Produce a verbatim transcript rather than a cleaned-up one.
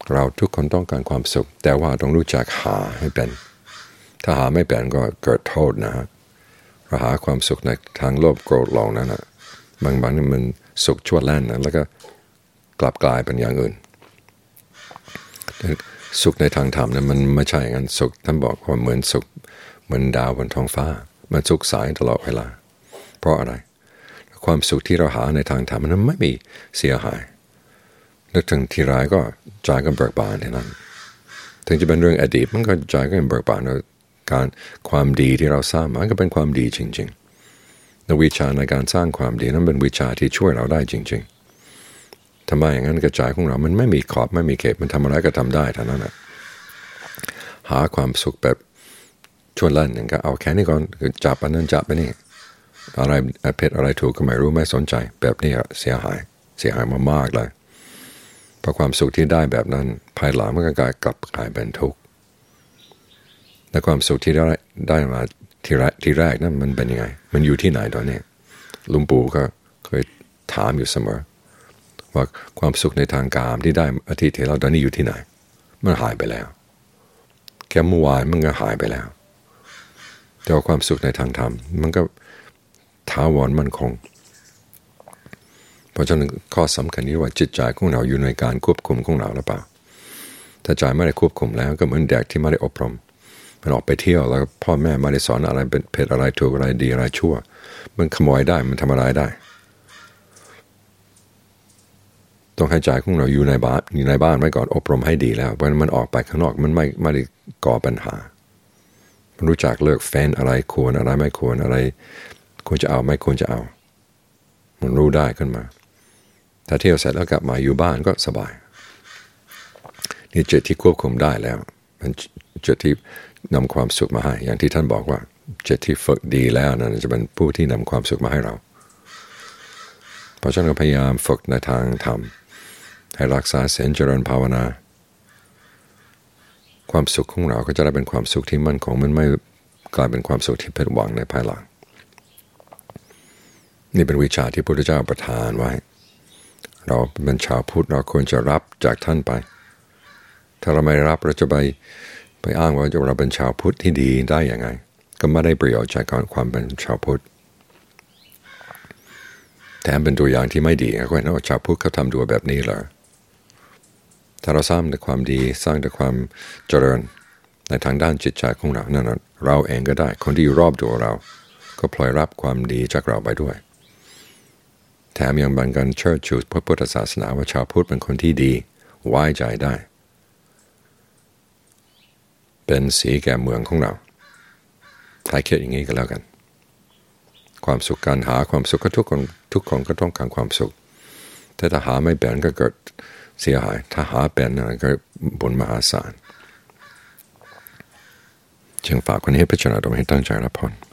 เราทุกคนต้องการความสุขแต่ว่าต้องรู้จักหาให้เป็นถ้าหาไม่เป็นก็เกิดโทษนะฮะเราหาความสุขในทางโลภโกรธหลงนั่นนะบางบางนี่มันสุขชั่วแล่นนะแล้วก็กลับกลายเป็นอย่างอื่นสุขในทางธรรมนั้นมันไม่ใช่งั้นสุขท่านบอกว่าเหมือนสุขเหมือนดาวบนท้องฟ้ามันสุขสายตลอดเวลาเพราะอะไรความสุขที่เราหาในทางธรรมนั้นไม่มีเสียหายนึกถึงทีไรก็ใจก็เบิกบานเท่านั้นถึงจะเป็นเรื่องอดีตมันก็ใจก็เบิกบานการความดีที่เราสร้างมันก็เป็นความดีจริงๆในวิชาในการสร้างความดีนั้นเป็นวิชาที่ช่วยเราได้จริงๆทำไมอย่างนั้นกระจายของเรามันไม่มีขอบไม่มีเขตมันทำอะไรก็ทำได้เท่านั้นแหละหาความสุขแบบชวนเล่นอย่างก็เอาแค่นี้ก่อนคือจับอันนั้นจับไปนี่อะไรเพศอะไรถูกก็ไม่รู้ไม่สนใจแบบนี้เสียหายเสียหายมากๆเลยเพราะความสุขที่ได้แบบนั้นภายหลังมันก็กลับกลายเป็นทุกข์และความสุขที่ได้ได้มาทีแรกทีแรกนั้นมันเป็นยังไงมันอยู่ที่ไหนตอนนี้ลุงปู่ก็เคยถามอยู่เสมอว่าความสุขในทางกามที่ได้อาทิตย์ที่แล้วตอนนี้อยู่ที่ไหนมันหายไปแล้วแค่เมื่อวานมันก็หายไปแล้วแต่ว่าความสุขในทางธรรมมันก็ถาวรมั่นคงเพราะฉะนั้นข้อสำคัญนี้ว่าจิตใจของเราอยู่ในการควบคุมของเราหรือเปล่าถ้าใจไม่ได้ควบคุมแล้วก็เหมือนเด็กที่ไม่ได้อบรมมันออกไปเที่ยวแล้วพ่อแม่ไม่ได้สอนอะไรเป็นเพศอะไรถูกอะไรดีอะไรชั่วมันขโมยได้มันทำอะไรได้ต้องให้ใจของเราอยู่ในบ้านอยู่ในบ้านไว้ก่อนอบรมให้ดีแล้วเพราะมันออกไปข้างนอกมันไม่ไม่ได้ก่อปัญหามันรู้จักเลือกแฟนอะไรควรอะไรไม่ควรอะไรควรจะเอาไม่ควรจะเอามันรู้ได้ขึ้นมาถ้าเที่ยวเสร็จแล้วกลับมาอยู่บ้านก็สบายนี่จิตที่ควบคุมได้แล้วมันจิตที่นำความสุขมาให้อย่างที่ท่านบอกว่าจิตที่ฝึกดีแล้วนั่นจะเป็นผู้ที่นำความสุขมาให้เราเพราะฉะนั้นพยายามฝึกในทางธรรมให้รักษาศีลเจริญภาวนาความสุขของเราก็จะได้เป็นความสุขที่มั่นคงมันไม่กลายเป็นความสุขที่ผิดหวังในภายหลังนี่เป็นวิชาที่พระพุทธเจ้าประทานไว้เราเป็นชาวพุทธเราควรจะรับจากท่านไปถ้าเราไม่รับเราจะไปไปอ้างว่าเราเป็นชาวพุทธที่ดีได้อย่างไงก็ไม่ได้ประโยชน์จากการความเป็นชาวพุทธแถมเป็นตัวอย่างที่ไม่ดีก็เห็นว่าชาวพุทธเขาทำตัวแบบนี้เหรอถ้าเราสร้างแต่ความดีสร้างแต่ความเจริญในทางด้านจิตใจของเรานั่นเราเองก็ได้คนที่อยู่รอบตัวเราก็พลอยรับความดีจากเราไปด้วยแถมยังบังกันเชิดชูพระพุทธศาสนาว่าชาวพุทธเป็นคนที่ดีไว้ใจได้เป็นสีแก่เมืองของเราถ้าคิดอย่างนี้ก็แล้วกันความสุขการหาความสุขก็ทุกคนทุกคนก็ต้องการความสุขแต่ถ้าหาไม่เป็นก็เกิดเสียหายถ้าหาเป็นก็บุญมหาศาลจึงฝากคนให้พิจารณาตรงให้ตั้งใจรับพร